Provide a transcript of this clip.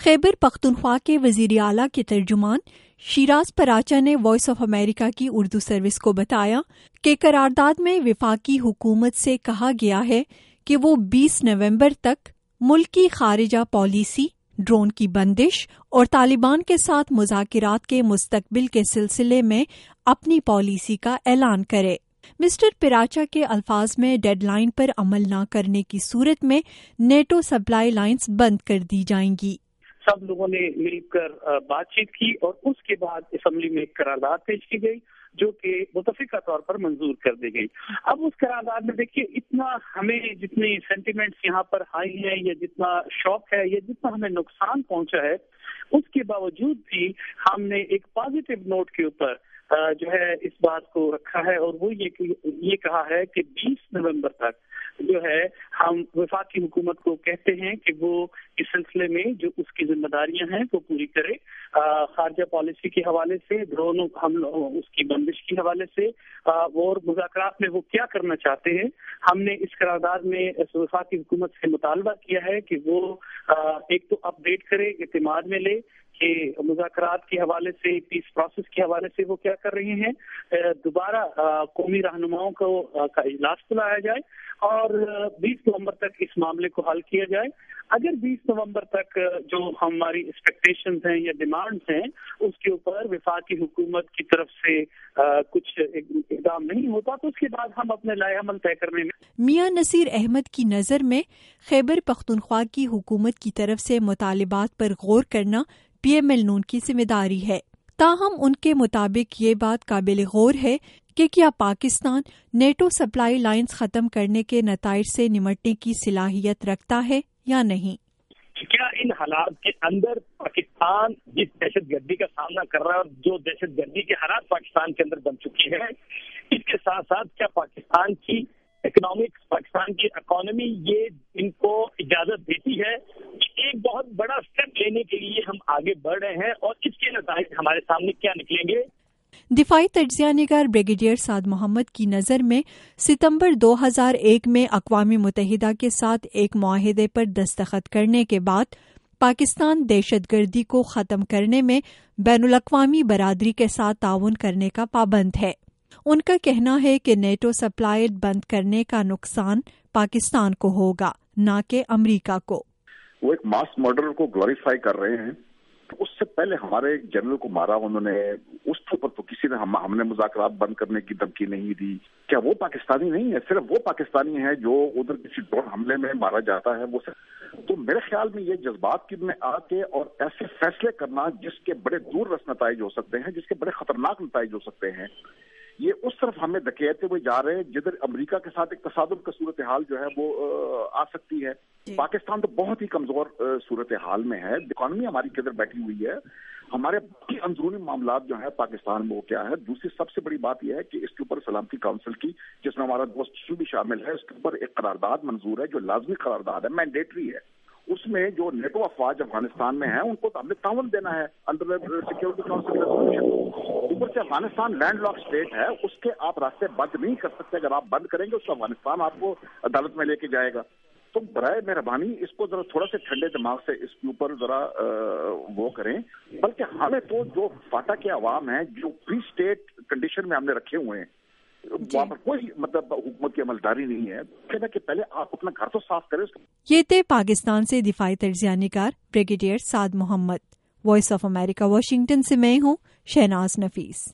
خیبر پختونخوا کے وزیر اعلیٰ کے ترجمان شیراز پراچا نے وائس آف امریکہ کی اردو سروس کو بتایا کہ قرارداد میں وفاقی حکومت سے کہا گیا ہے کہ وہ 20 نومبر تک ملک کی خارجہ پالیسی، ڈرون کی بندش اور طالبان کے ساتھ مذاکرات کے مستقبل کے سلسلے میں اپنی پالیسی کا اعلان کرے۔ مسٹر پراچا کے الفاظ میں ڈیڈ لائن پر عمل نہ کرنے کی صورت میں نیٹو سپلائی لائنز بند کر دی جائیں گی۔ سب لوگوں نے مل کر بات چیت کی اور اس کے بعد اسمبلی میں ایک قرارداد پیش کی گئی جو کہ متفقہ طور پر منظور کر دی گئی۔ اب اس قرارداد میں دیکھیے اتنا ہمیں جتنی سینٹیمنٹس یہاں پر ہائی ہیں یا جتنا شوق ہے یا جتنا ہمیں نقصان پہنچا ہے، اس کے باوجود بھی ہم نے ایک پازیٹیو نوٹ کے اوپر جو ہے اس بات کو رکھا ہے اور وہ یہ کہا ہے کہ 20 نومبر تک جو ہے ہم وفاقی حکومت کو کہتے ہیں کہ وہ اس سلسلے میں جو اس کی ذمہ داریاں ہیں وہ پوری کرے، خارجہ پالیسی کے حوالے سے، ڈرون اس کی بندش کے حوالے سے اور مذاکرات میں وہ کیا کرنا چاہتے ہیں۔ ہم نے اس قرارداد میں وفاقی حکومت سے مطالبہ کیا ہے کہ وہ ایک تو اپ ڈیٹ کرے، اعتماد میں لے کہ مذاکرات کے حوالے سے، پیس پروسیس کے حوالے سے وہ کیا کر رہے ہیں، دوبارہ قومی رہنماؤں کا اجلاس بلایا جائے اور 20 نومبر تک اس معاملے کو حل کیا جائے۔ اگر 20 نومبر تک جو ہماری ایکسپیکٹیشنز ہیں یا ڈیمانڈز ہیں اس کے اوپر وفاقی حکومت کی طرف سے کچھ اقدام نہیں ہوتا تو اس کے بعد ہم اپنے لائحہ عمل طے کرنے میں۔ میاں نصیر احمد کی نظر میں خیبر پختونخوا کی حکومت کی طرف سے مطالبات پر غور کرنا پی ایم ایل نون کی ذمہ داری ہے، تاہم ان کے مطابق یہ بات قابل غور ہے کہ کیا پاکستان نیٹو سپلائی لائنز ختم کرنے کے نتائج سے نمٹنے کی صلاحیت رکھتا ہے یا نہیں۔ کیا ان حالات کے اندر پاکستان جس دہشت گردی کا سامنا کر رہا ہے اور جو دہشت گردی کے حالات پاکستان کے اندر بن چکی ہے، اس کے ساتھ ساتھ کیا پاکستان کی اکنامکس، پاکستان کی اکانومی یہ ان کو اجازت دیتی ہے کہ ایک بہت بڑا اسٹیپ لینے کے لیے ہم آگے بڑھ رہے ہیں اور اس کے نتائج ہمارے سامنے کیا نکلیں گے؟ دفاعی تجزیہ نگار بریگیڈیئر سعد محمد کی نظر میں ستمبر 2001 میں اقوام متحدہ کے ساتھ ایک معاہدے پر دستخط کرنے کے بعد پاکستان دہشت گردی کو ختم کرنے میں بین الاقوامی برادری کے ساتھ تعاون کرنے کا پابند ہے۔ ان کا کہنا ہے کہ نیٹو سپلائی بند کرنے کا نقصان پاکستان کو ہوگا، نہ کہ امریکہ کو۔ وہ ایک ماس مرڈر کو گلوریفائی کر رہے ہیں۔ اس سے پہلے ہمارے جنرل کو مارا انہوں نے، اس کے اوپر تو کسی نے ہم نے مذاکرات بند کرنے کی دھمکی نہیں دی۔ کیا وہ پاکستانی نہیں ہے؟ صرف وہ پاکستانی ہے جو ادھر کسی ڈرون حملے میں مارا جاتا ہے وہ تو میرے خیال میں یہ جذبات کی میں آ کے اور ایسے فیصلے کرنا جس کے بڑے دور رس نتائج ہو سکتے ہیں، جس کے بڑے خطرناک نتائج ہو سکتے ہیں، یہ اس طرف ہمیں دھکیلتے ہوئے جا رہے ہیں جدھر امریکہ کے ساتھ ایک تصادم کا صورتحال جو ہے وہ آ سکتی ہے۔ پاکستان تو بہت ہی کمزور صورتحال میں ہے، اکانومی ہماری کدھر بیٹھی ہوئی ہے، ہمارے باقی اندرونی معاملات جو ہیں پاکستان میں وہ کیا ہے۔ دوسری سب سے بڑی بات یہ ہے کہ اس کے اوپر سلامتی کونسل کی، جس میں ہمارا دوست بھی شامل ہے، اس کے اوپر ایک قرارداد منظور ہے جو لازمی قرارداد ہے، مینڈیٹری ہے۔ اس میں جو نیٹو افواج افغانستان میں ہیں ان کو ہم نے تعاون دینا ہے انڈر سیکورٹی کونسل ریزولوشن۔ اوپر سے افغانستان لینڈ لاک اسٹیٹ ہے، اس کے آپ راستے بند نہیں کر سکتے، اگر آپ بند کریں گے اس کو افغانستان آپ کو عدالت میں لے کے جائے گا۔ تو برائے مہربانی اس کو ذرا تھوڑا سے ٹھنڈے دماغ سے اس کے اوپر ذرا وہ کریں، بلکہ ہمیں تو جو فاٹا کے عوام ہیں جو پری اسٹیٹ کنڈیشن میں ہم نے رکھے ہوئے ہیں وہاں پر کوئی حکومت کی عملداری نہیں ہے، کہنا کہ پہلے آپ اپنا گھر تو صاف کریں۔ یہ تھے پاکستان سے دفاعی تجزیہ نگار brigadier Saad Muhammad. Voice of امریکہ واشنگٹن سے میں ہوں شہناز نفیس۔